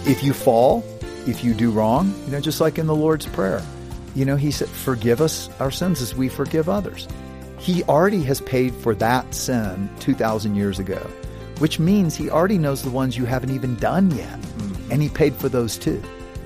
if you fall, if you do wrong, just like in the Lord's Prayer, he said, forgive us our sins as we forgive others. He already has paid for that sin 2,000 years ago, which means he already knows the ones you haven't even done yet. And he paid for those too,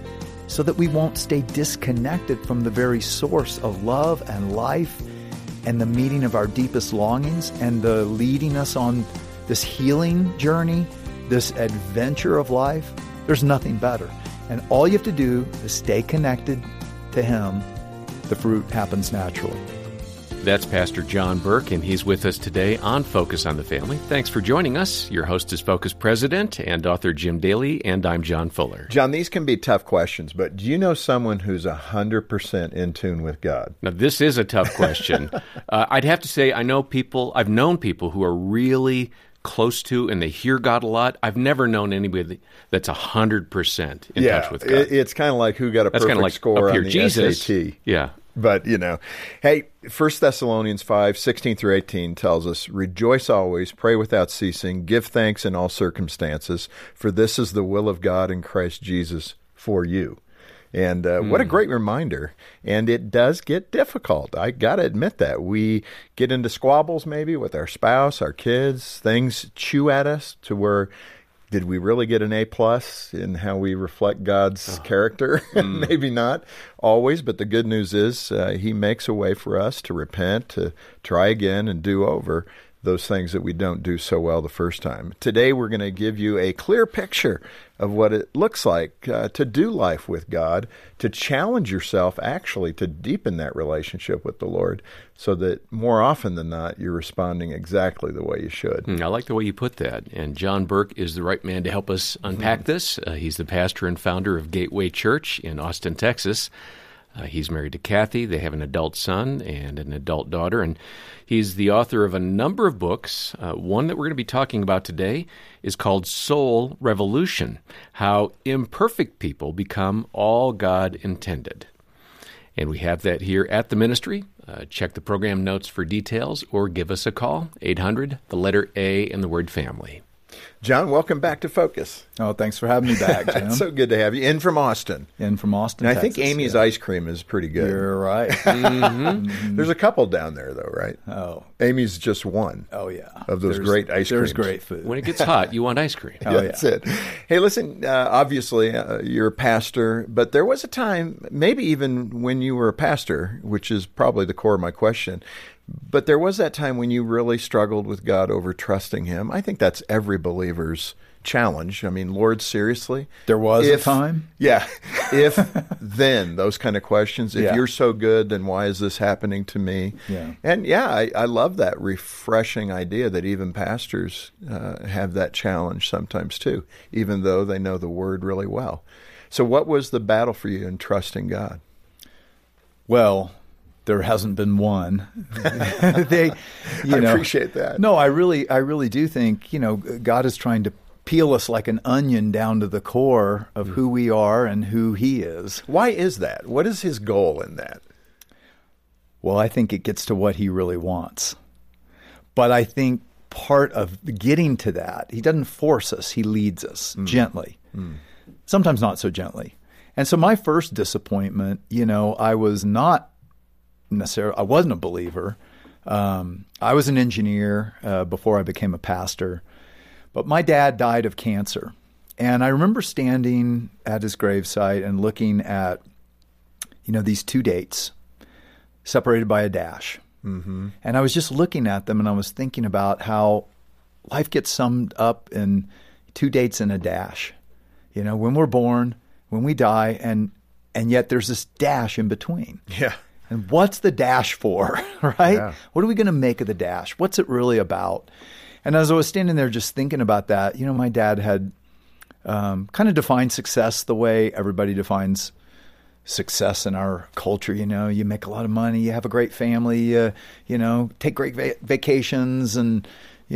so that we won't stay disconnected from the very source of love and life and the meeting of our deepest longings and the leading us on this healing journey, this adventure of life. There's nothing better. And all you have to do is stay connected to him. The fruit happens naturally. That's Pastor John Burke, and he's with us today on Focus on the Family. Thanks for joining us. Your host is Focus President and author Jim Daly, and I'm John Fuller. John, these can be tough questions, but do you know someone who's 100% in tune with God? Now, this is a tough question. I'd have to say I've known people who are really close to and they hear God a lot. I've never known anybody that's 100% in touch with God. It's kind of like who got a perfect score on the Jesus. SAT. Yeah. But, hey, 1 Thessalonians 5, 16 through 18 tells us, rejoice always, pray without ceasing, give thanks in all circumstances, for this is the will of God in Christ Jesus for you. And what a great reminder. And it does get difficult. I got to admit that. We get into squabbles maybe with our spouse, our kids. Things chew at us to where, did we really get an A+ in how we reflect God's character? Maybe not always, but the good news is he makes a way for us to repent, to try again and do over those things that we don't do so well the first time. Today, we're going to give you a clear picture of what it looks like to do life with God, to challenge yourself actually to deepen that relationship with the Lord so that more often than not, you're responding exactly the way you should. I like the way you put that. And John Burke is the right man to help us unpack this. He's the pastor and founder of Gateway Church in Austin, Texas. He's married to Kathy. They have an adult son and an adult daughter, and he's the author of a number of books. One that we're going to be talking about today is called Soul Revolution, How Imperfect People Become All God Intended. And we have that here at the ministry. Check the program notes for details or give us a call, 800, the letter A, and the word family. John, welcome back to Focus. Oh, thanks for having me back, Jim. It's so good to have you. In from Austin. Texas. I think Amy's ice cream is pretty good. You're right. There's a couple down there, though, right? Oh. Amy's just one. Oh, yeah. Of those great ice creams. There's great food. When it gets hot, you want ice cream. Yeah, that's it. Hey, listen, obviously, you're a pastor, but there was a time, maybe even when you were a pastor, which is probably the core of my question, but there was that time when you really struggled with God over trusting him. I think that's every believer's challenge. I mean, Lord, seriously? There was a time? Yeah. If, then, those kind of questions. If Yeah. you're so good, then why is this happening to me? Yeah. And I love that refreshing idea that even pastors have that challenge sometimes too, even though they know the Word really well. So what was the battle for you in trusting God? Well, there hasn't been one. I appreciate that. No, I really do think, God is trying to peel us like an onion down to the core of who we are and who he is. Why is that? What is his goal in that? Well, I think it gets to what he really wants. But I think part of getting to that, he doesn't force us, he leads us gently. Sometimes not so gently. And so my first disappointment, I was not necessarily, I wasn't a believer. I was an engineer before I became a pastor. But my dad died of cancer. And I remember standing at his gravesite and looking at, these two dates separated by a dash. Mm-hmm. And I was just looking at them and I was thinking about how life gets summed up in two dates and a dash. When we're born, when we die, and yet there's this dash in between. Yeah. And what's the dash for, right? Yeah. What are we going to make of the dash? What's it really about? And as I was standing there just thinking about that, my dad had kind of defined success the way everybody defines success in our culture. You make a lot of money, you have a great family, take great vacations, and,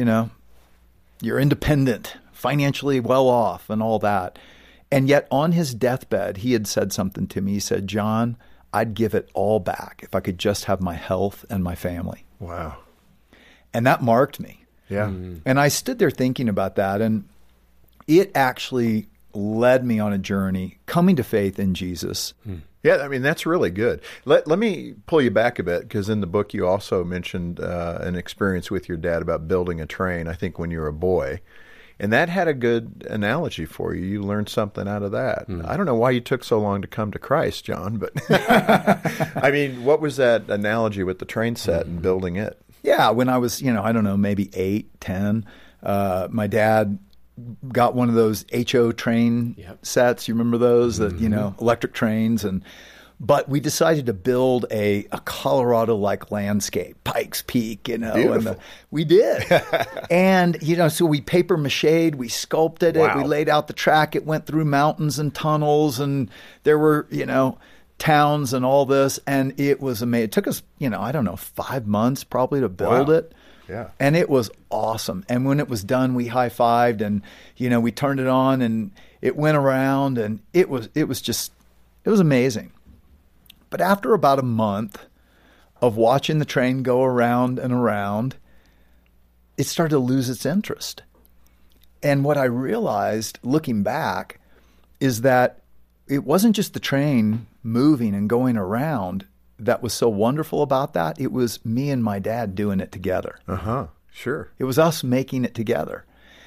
you're independent, financially well off and all that. And yet on his deathbed, he had said something to me. He said, John, I'd give it all back if I could just have my health and my family. Wow. And that marked me. Yeah. And I stood there thinking about that, and it actually led me on a journey coming to faith in Jesus. Yeah, I mean, that's really good. Let me pull you back a bit, because in the book you also mentioned an experience with your dad about building a train, I think when you were a boy. And that had a good analogy for you. You learned something out of that. I don't know why you took so long to come to Christ, John, but I mean, what was that analogy with the train set and building it? Yeah, when I was, I don't know, maybe 8, 10, my dad got one of those HO train sets. You remember those, that, electric trains. But we decided to build a Colorado-like landscape, Pikes Peak, Beautiful. And we did. And, so we paper machéed, we sculpted it, we laid out the track. It went through mountains and tunnels, and there were, towns and all this. And it was amazing. It took us, 5 months probably to build it. Yeah. And it was awesome. And when it was done, we high-fived, and, we turned it on, and it went around, and it was amazing. But after about a month of watching the train go around and around, it started to lose its interest. And what I realized looking back is that it wasn't just the train moving and going around that was so wonderful about that. It was me and my dad doing it together. Sure. It was us making it together.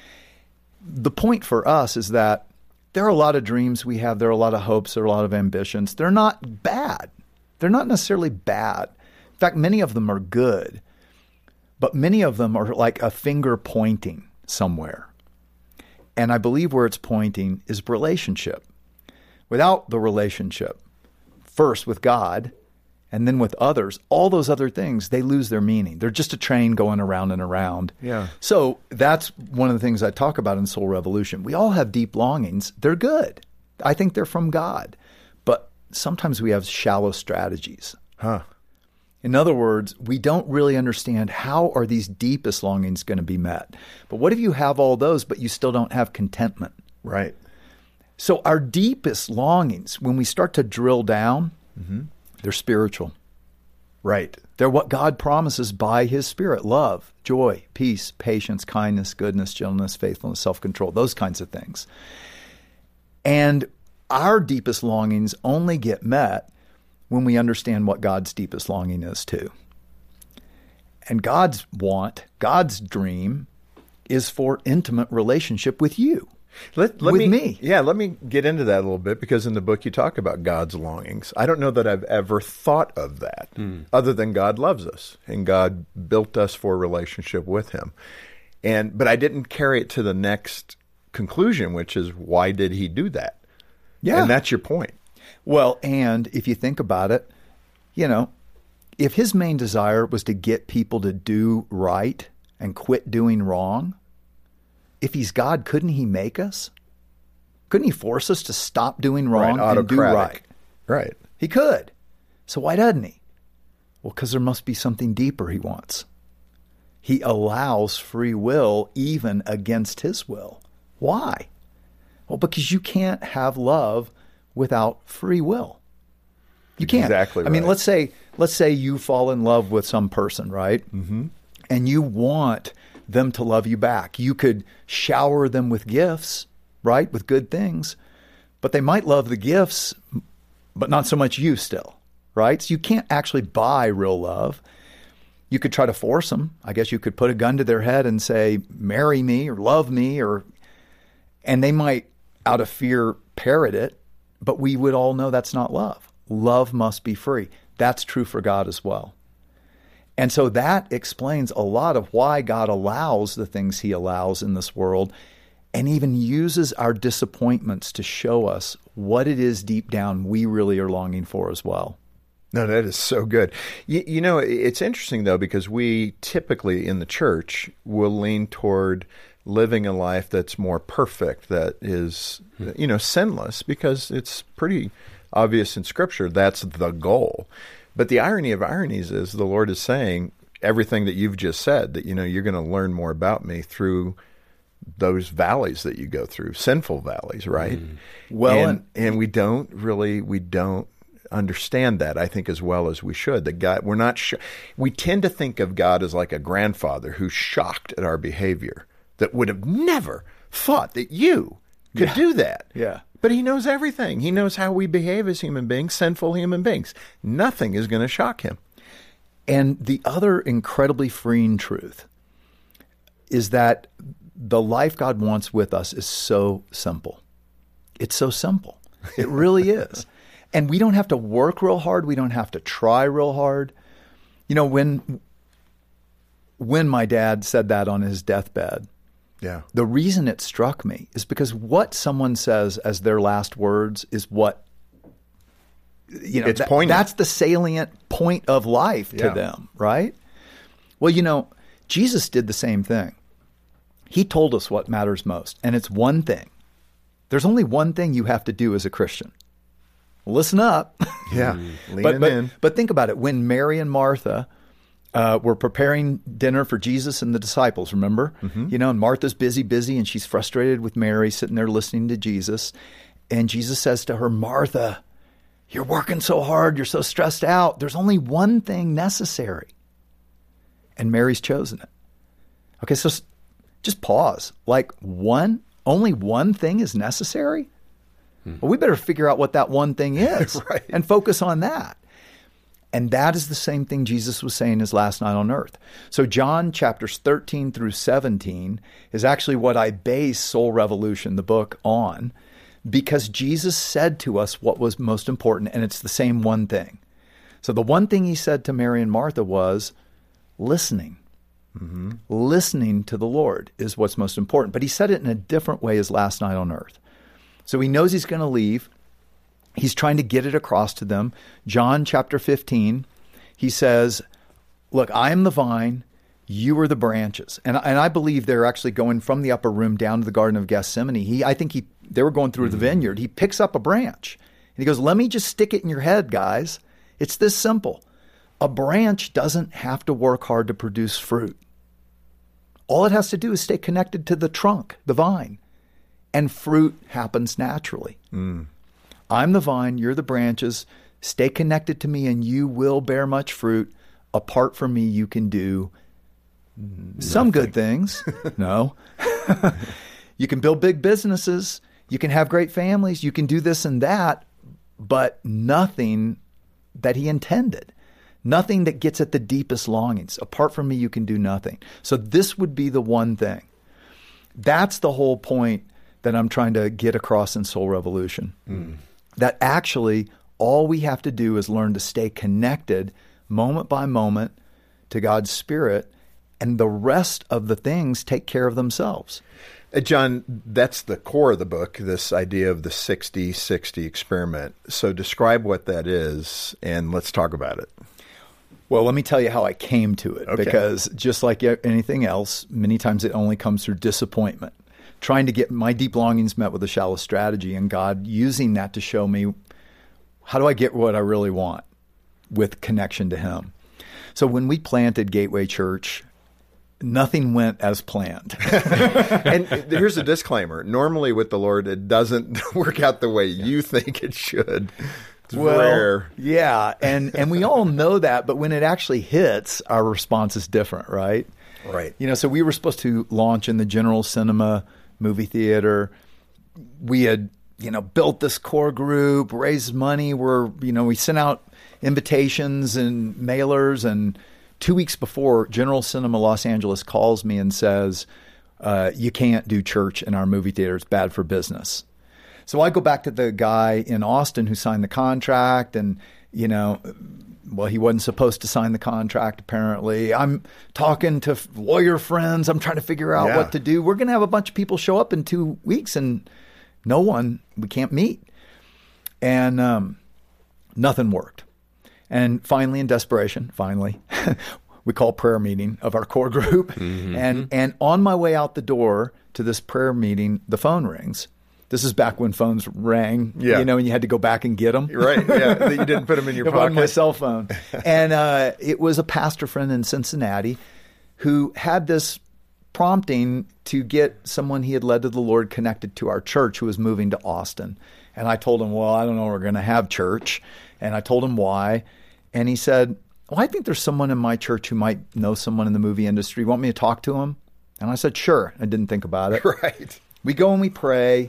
The point for us is that there are a lot of dreams we have. There are a lot of hopes. There are a lot of ambitions. They're not bad. They're not necessarily bad. In fact, many of them are good. But many of them are like a finger pointing somewhere. And I believe where it's pointing is relationship. Without the relationship, first with God and then with others, all those other things, they lose their meaning. They're just a train going around and around. Yeah. So that's one of the things I talk about in Soul Revolution. We all have deep longings. They're good. I think they're from God. But sometimes we have shallow strategies. In other words, we don't really understand how are these deepest longings going to be met. But what if you have all those, but you still don't have contentment? Right. So our deepest longings, when we start to drill down, they're spiritual. Right. They're what God promises by His Spirit: love, joy, peace, patience, kindness, goodness, gentleness, faithfulness, self-control, those kinds of things. And our deepest longings only get met when we understand what God's deepest longing is too. And God's dream is for intimate relationship with you. Let me get into that a little bit, because in the book you talk about God's longings. I don't know that I've ever thought of that, other than God loves us and God built us for a relationship with Him. But I didn't carry it to the next conclusion, which is, why did He do that? Yeah. And that's your point. Well, and if you think about it, if His main desire was to get people to do right and quit doing wrong, if He's God, couldn't He make us? Couldn't He force us to stop doing wrong and do right? Right. He could. So why doesn't He? Well, because there must be something deeper He wants. He allows free will even against His will. Why? Well, because you can't have love without free will. You can't. Exactly right. I mean, let's say you fall in love with some person, right? Mm-hmm. And you want them to love you back. You could shower them with gifts, right? With good things. But they might love the gifts, but not so much you still, right? So you can't actually buy real love. You could try to force them. I guess you could put a gun to their head and say, marry me or love me, and they might, out of fear, parrot it. But we would all know that's not love. Love must be free. That's true for God as well. And so that explains a lot of why God allows the things He allows in this world, and even uses our disappointments to show us what it is deep down we really are longing for as well. No, that is so good. It's interesting, though, because we typically in the church will lean toward living a life that's more perfect, that is, sinless, because it's pretty obvious in Scripture that's the goal. But the irony of ironies is the Lord is saying everything that you've just said, that, you're going to learn more about me through those valleys that you go through, sinful valleys, right? Well, and we don't understand that, I think, as well as we should. That God, we're not we tend to think of God as like a grandfather who's shocked at our behavior, that would have never thought that you could do that. Yeah. But he knows everything. He knows how we behave as human beings, sinful human beings. Nothing is going to shock him. And the other incredibly freeing truth is that the life God wants with us is so simple. It's so simple. It really is. And we don't have to work real hard. We don't have to try real hard. You know, when my dad said that on his deathbed, Yeah. the reason it struck me is because what someone says as their last words is what, you know, It's poignant. that's the salient point of life to Yeah. them, right? Well, you know, Jesus did the same thing. He told us what matters most, and it's one thing. There's only one thing you have to do as a Christian. Listen up. Yeah. Leaning in. But think about it. When Mary and Martha were preparing dinner for Jesus and the disciples, remember? You know, and Martha's busy, and she's frustrated with Mary sitting there listening to Jesus. And Jesus says to her, Martha, you're working so hard. You're so stressed out. There's only one thing necessary. And Mary's chosen it. Okay, so just pause. Like only one thing is necessary? Well, we better figure out what that one thing is Right. and focus on that. And that is the same thing Jesus was saying his last night on earth. So John chapters 13 through 17 is actually what I base Soul Revolution, the book, on, because Jesus said to us what was most important, and it's the same one thing. So the one thing he said to Mary and Martha was listening. Listening to the Lord is what's most important. But he said it in a different way his last night on earth. So he knows he's going to leave. He's trying to get it across to them. John chapter 15, he says, look, I am the vine, you are the branches. And I believe they're actually going from the upper room down to the Garden of Gethsemane. I think they were going through the vineyard. He picks up a branch and he goes, let me just stick it in your head, guys. It's this simple. A branch doesn't have to work hard to produce fruit. All it has to do is stay connected to the trunk, the vine, and fruit happens naturally. I'm the vine, you're the branches. Stay connected to me and you will bear much fruit. Apart from me, you can do some good things. No. You can build big businesses. You can have great families. You can do this and that, but nothing that he intended. Nothing that gets at the deepest longings. Apart from me, you can do nothing. So this would be the one thing. That's the whole point that I'm trying to get across in Soul Revolution. That actually all we have to do is learn to stay connected moment by moment to God's Spirit, and the rest of the things take care of themselves. John, that's the core of the book, this idea of the 60-60 experiment. So describe what that is, and let's talk about it. Well, let me tell you how I came to it, Okay. because just like anything else, many times it only comes through disappointment. Trying to get my deep longings met with a shallow strategy, and God using that to show me, how do I get what I really want with connection to Him? So when we planted Gateway Church, nothing went as planned. And here's a disclaimer. Normally with the Lord, it doesn't work out the way you think it should. It's rare. Yeah, and we all know that, but when it actually hits, our response is different, right? Right. You know, so we were supposed to launch in the General Cinema movie theater. We had, built this core group, raised money. We sent out invitations and mailers, and 2 weeks before, General Cinema Los Angeles calls me and says, you can't do church in our movie theater. It's bad for business. So I go back to the guy in Austin who signed the contract, and, well, he wasn't supposed to sign the contract, apparently. I'm talking to lawyer friends. I'm trying to figure out what to do. We're going to have a bunch of people show up in 2 weeks, and we can't meet. And nothing worked. And finally, in desperation, we call a prayer meeting of our core group. And on my way out the door to this prayer meeting, the phone rings. This is back when phones rang, and you had to go back and get them. Right, yeah, that you didn't put them in your It pocket. wasn't my cell phone. And it was a pastor friend in Cincinnati who had this prompting to get someone he had led to the Lord connected to our church who was moving to Austin. And I told him, well, I don't know, we're going to have church. And I told him why. And he said, well, I think there's someone in my church who might know someone in the movie industry. Want me to talk to him? And I said, sure. I didn't think about it. Right. We go and we pray.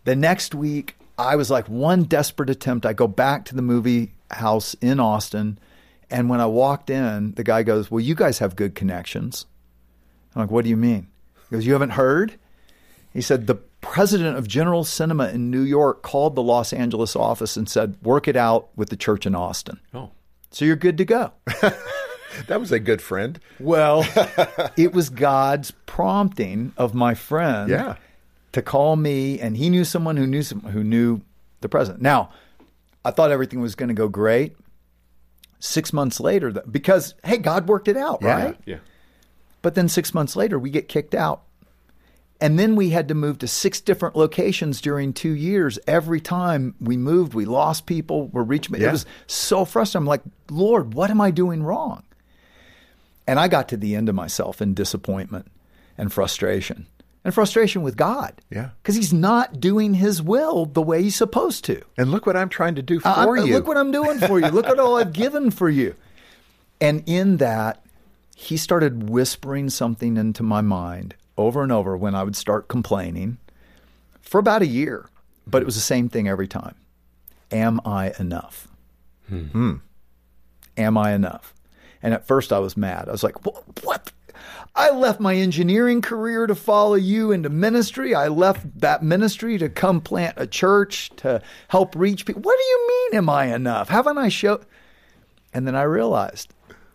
The next week, I was like one desperate attempt. I go back to the movie house in Austin. And when I walked in, the guy goes, well, you guys have good connections. I'm like, what do you mean? He goes, you haven't heard? He said, the president of General Cinema in New York called the Los Angeles office and said, work it out with the church in Austin. Oh. So you're good to go. That was a good friend. Well, it was God's prompting of my friend to call me, and he knew someone who knew the president. Now, I thought everything was going to go great. 6 months later, because, hey, God worked it out, right? Yeah. But then 6 months later, we get kicked out. And then we had to move to 6 different locations during 2 years. Every time we moved, we lost people. We're reaching. It was so frustrating. I'm like, Lord, what am I doing wrong? And I got to the end of myself in disappointment and frustration. And frustration with God. Yeah. Because he's not doing his will the way he's supposed to. And look what I'm trying to do for you. Look what I'm doing for you. Look at all I've given for you. And in that, he started whispering something into my mind over and over when I would start complaining for about a year. But it was the same thing every time. Am I enough? Am I enough? And at first I was mad. I was like, what? I left my engineering career to follow you into ministry. I left that ministry to come plant a church to help reach people. What do you mean, am I enough? Haven't I showed? And then I realized,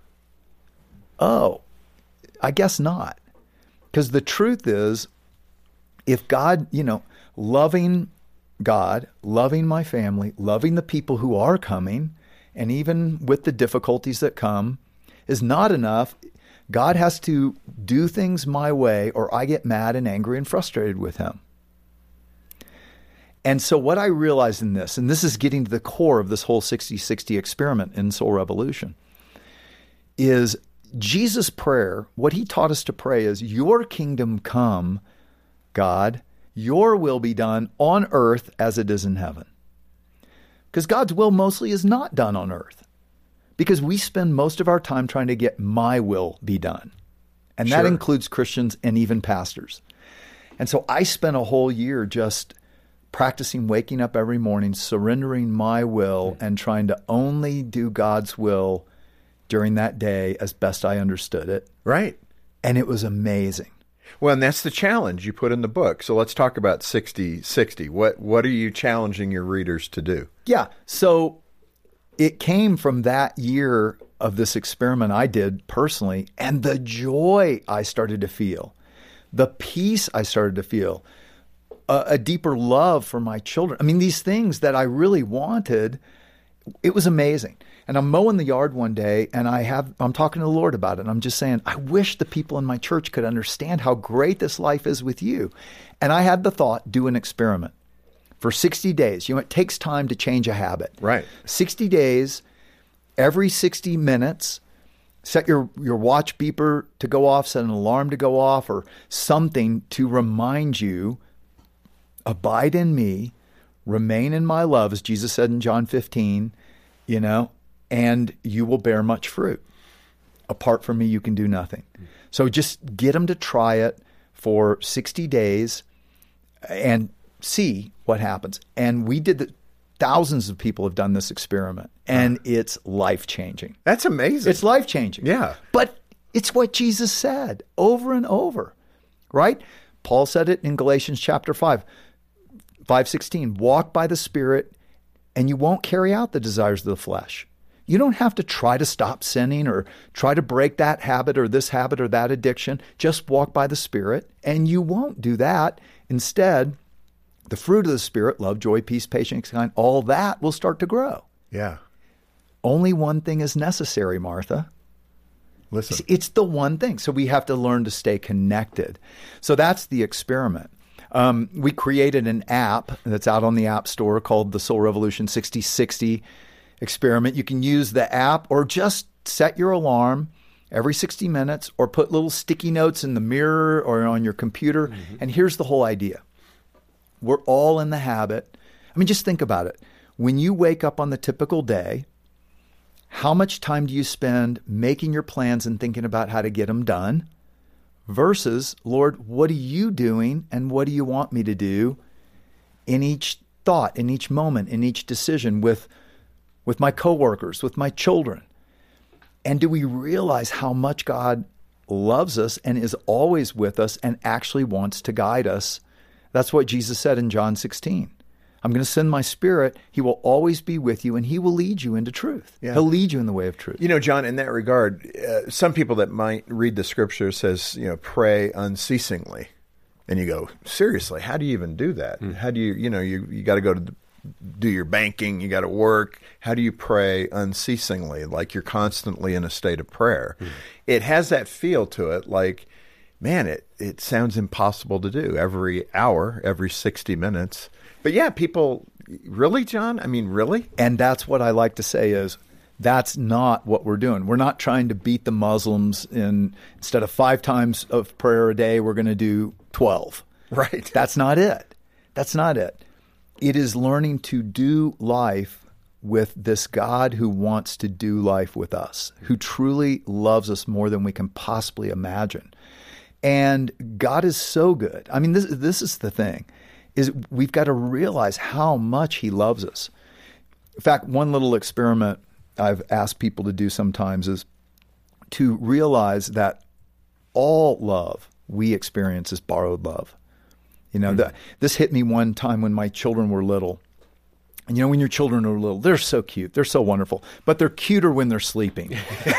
oh, I guess not. Because the truth is, if God, loving God, loving my family, loving the people who are coming, and even with the difficulties that come, is not enough, God has to do things my way or I get mad and angry and frustrated with him. And so what I realized in this, and this is getting to the core of this whole 60-60 experiment in Soul Revolution, is Jesus' prayer. What he taught us to pray is, your kingdom come, God, your will be done on earth as it is in heaven. Because God's will mostly is not done on earth. Because we spend most of our time trying to get my will be done. And that includes Christians and even pastors. And so I spent a whole year just practicing waking up every morning, surrendering my will, and trying to only do God's will during that day as best I understood it. Right. And it was amazing. Well, and that's the challenge you put in the book. So let's talk about 60-60. What are you challenging your readers to do? Yeah. So it came from that year of this experiment I did personally, and the joy I started to feel, the peace I started to feel, a deeper love for my children. I mean, these things that I really wanted, it was amazing. And I'm mowing the yard one day, and I'm talking to the Lord about it. And I'm just saying, I wish the people in my church could understand how great this life is with you. And I had the thought, do an experiment. For 60 days, it takes time to change a habit. Right. 60 days, every 60 minutes, set your watch beeper to go off, set an alarm to go off, or something to remind you, abide in me, remain in my love, as Jesus said in John 15, and you will bear much fruit. Apart from me, you can do nothing. So just get them to try it for 60 days and see what happens. And we did thousands of people have done this experiment, and it's life-changing. That's amazing. It's life-changing. Yeah. But it's what Jesus said over and over, right? Paul said it in Galatians chapter 5:16. Walk by the Spirit, and you won't carry out the desires of the flesh. You don't have to try to stop sinning or try to break that habit or this habit or that addiction. Just walk by the Spirit, and you won't do that. Instead, the fruit of the Spirit, love, joy, peace, patience, kind, all that will start to grow. Yeah. Only one thing is necessary, Martha. Listen. It's the one thing. So we have to learn to stay connected. So that's the experiment. We created an app that's out on the App Store called the Soul Revolution 60-60 experiment. You can use the app or just set your alarm every 60 minutes or put little sticky notes in the mirror or on your computer. Mm-hmm. And here's the whole idea. We're all in the habit. I mean, just think about it. When you wake up on the typical day, how much time do you spend making your plans and thinking about how to get them done versus, Lord, what are you doing and what do you want me to do in each thought, in each moment, in each decision with my coworkers, with my children? And do we realize how much God loves us and is always with us and actually wants to guide us? That's what Jesus said in John 16. I'm going to send my Spirit. He will always be with you, and he will lead you into truth. Yeah. He'll lead you in the way of truth. You know, John, in that regard, some people that might read the scripture says, pray unceasingly. And you go, seriously, how do you even do that? How do you, you got to go to do your banking, you got to work. How do you pray unceasingly, like you're constantly in a state of prayer? It has that feel to it, like, man, it sounds impossible to do every hour, every 60 minutes. But yeah, people, really, John? I mean, really? And that's what I like to say is, that's not what we're doing. We're not trying to beat the Muslims instead of 5 times of prayer a day, we're going to do 12. Right. That's not it. That's not it. It is learning to do life with this God who wants to do life with us, who truly loves us more than we can possibly imagine. And God is so good. I mean, this is the thing, is we've got to realize how much he loves us. In fact, one little experiment I've asked people to do sometimes is to realize that all love we experience is borrowed love. This hit me one time when my children were little. And when your children are little, they're so cute. They're so wonderful. But they're cuter when they're sleeping.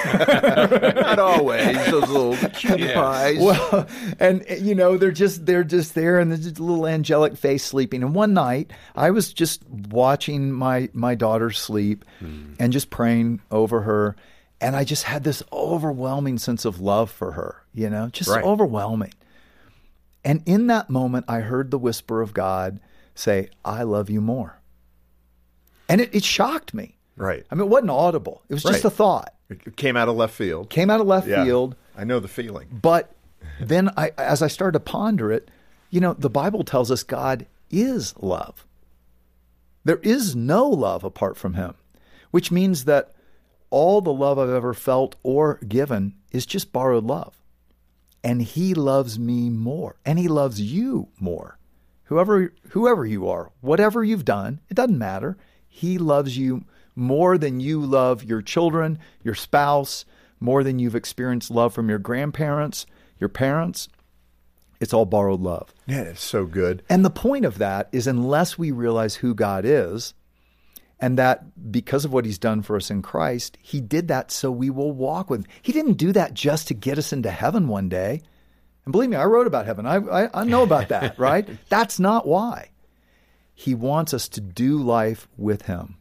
Not always, those little cutie pies. Well, and they're just there and there's just a little angelic face sleeping. And one night I was just watching my daughter sleep and just praying over her. And I just had this overwhelming sense of love for her, just Right. overwhelming. And in that moment, I heard the whisper of God say, I love you more. And it shocked me. Right. I mean, it wasn't audible. It was just Right. a thought. It came out of left field. Came out of left Yeah. field. I know the feeling. But then as I started to ponder it, the Bible tells us God is love. There is no love apart from him, which means that all the love I've ever felt or given is just borrowed love. And he loves me more, and he loves you more. Whoever you are, whatever you've done, it doesn't matter. He loves you more than you love your children, your spouse, more than you've experienced love from your grandparents, your parents. It's all borrowed love. Yeah, it's so good. And the point of that is, unless we realize who God is, and that because of what he's done for us in Christ, he did that so we will walk with him. He didn't do that just to get us into heaven one day. And believe me, I wrote about heaven. I know about that, right? That's not why. He wants us to do life with him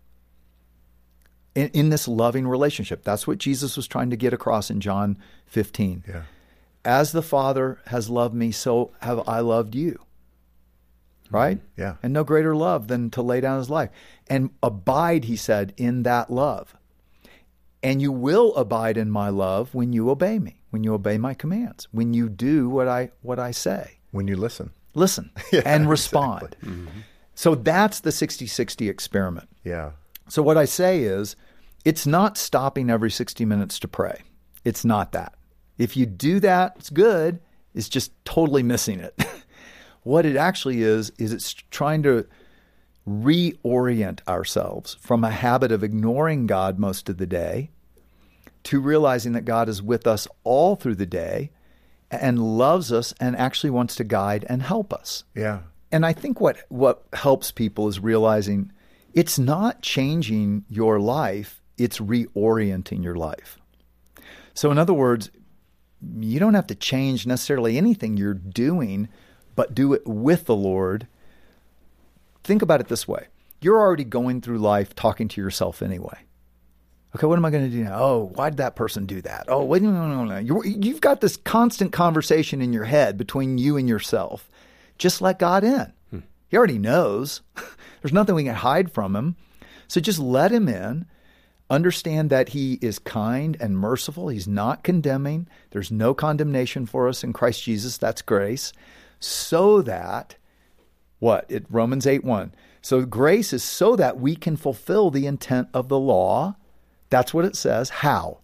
in this loving relationship. That's what Jesus was trying to get across in John 15. Yeah. As the Father has loved me, so have I loved you. Right? Yeah. And no greater love than to lay down his life. And abide, he said, in that love. And you will abide in my love when you obey me, when you obey my commands, when you do what I say. When you listen. Listen Yeah, and respond. exactly. Mm-hmm. So that's the 60-60 experiment. Yeah. So what I say is, it's not stopping every 60 minutes to pray. It's not that. If you do that, it's good. It's just totally missing it. What it actually is it's trying to reorient ourselves from a habit of ignoring God most of the day to realizing that God is with us all through the day and loves us and actually wants to guide and help us. Yeah. And I think what helps people is realizing it's not changing your life, it's reorienting your life. So in other words, you don't have to change necessarily anything you're doing, but do it with the Lord. Think about it this way. You're already going through life talking to yourself anyway. Okay, what am I going to do now? Oh, why did that person do that? Oh, wait, no. You've got this constant conversation in your head between you and yourself. Just let God in. He already knows. There's nothing we can hide from him. So just let him in. Understand that he is kind and merciful. He's not condemning. There's no condemnation for us in Christ Jesus. That's grace. So that, Romans 8:1. So grace is so that we can fulfill the intent of the law. That's what it says. How?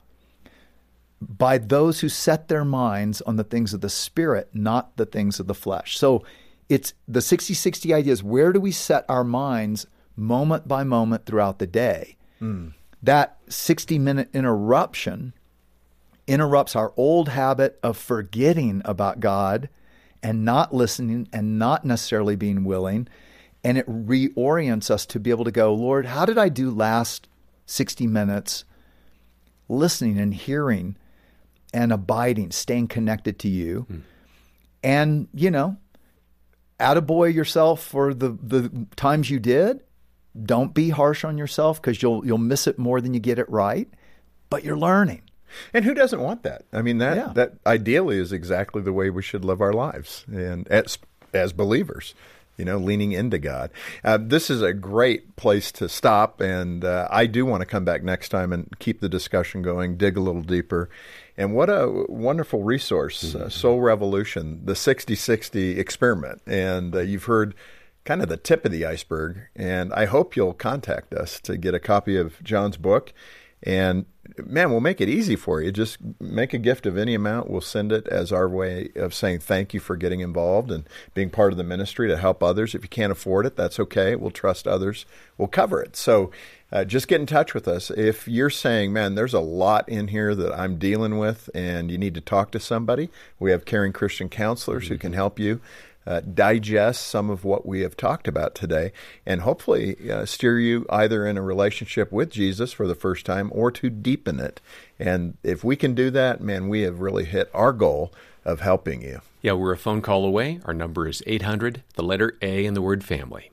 By those who set their minds on the things of the Spirit, not the things of the flesh. So It's the 60-60 idea is, where do we set our minds moment by moment throughout the day? That 60-minute interruption interrupts our old habit of forgetting about God and not listening and not necessarily being willing. And it reorients us to be able to go, Lord, how did I do last 60 minutes listening and hearing and abiding, staying connected to you? And, attaboy yourself for the times you did. Don't be harsh on yourself, because you'll miss it more than you get it right. But you're learning. And who doesn't want that? I mean, that ideally is exactly the way we should live our lives, and as believers, leaning into God. This is a great place to stop, and I do want to come back next time and keep the discussion going, dig a little deeper. And what a wonderful resource, Soul Revolution, the 60-60 experiment. And you've heard kind of the tip of the iceberg, and I hope you'll contact us to get a copy of John's book. And man, we'll make it easy for you. Just make a gift of any amount. We'll send it as our way of saying thank you for getting involved and being part of the ministry to help others. If you can't afford it, that's okay. We'll trust others. We'll cover it. So just get in touch with us. If you're saying, man, there's a lot in here that I'm dealing with and you need to talk to somebody, we have caring Christian counselors who can help you digest some of what we have talked about today, and hopefully steer you either in a relationship with Jesus for the first time or to deepen it. And if we can do that, man, we have really hit our goal of helping you. Yeah, we're a phone call away. Our number is 800, the letter A and the word family,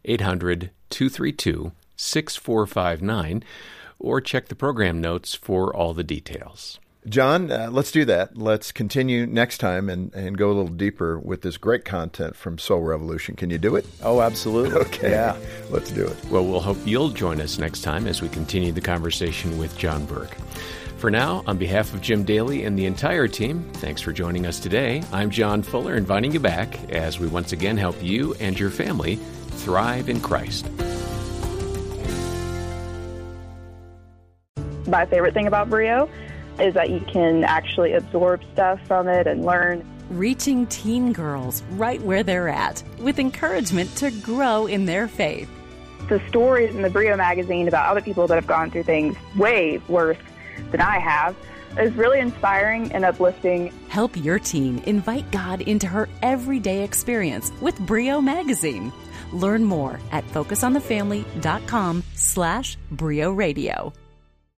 800-232-6459, or check the program notes for all the details. John, let's do that. Let's continue next time and go a little deeper with this great content from Soul Revolution. Can you do it? Oh, absolutely. Okay. Yeah. Let's do it. Well, we'll hope you'll join us next time as we continue the conversation with John Burke. For now, on behalf of Jim Daly and the entire team, thanks for joining us today. I'm John Fuller, inviting you back as we once again help you and your family thrive in Christ. My favorite thing about Brio is that you can actually absorb stuff from it and learn. Reaching teen girls right where they're at, with encouragement to grow in their faith. The stories in the Brio magazine about other people that have gone through things way worse than I have is really inspiring and uplifting. Help your teen invite God into her everyday experience with Brio magazine. Learn more at focusonthefamily.com/Brio Radio.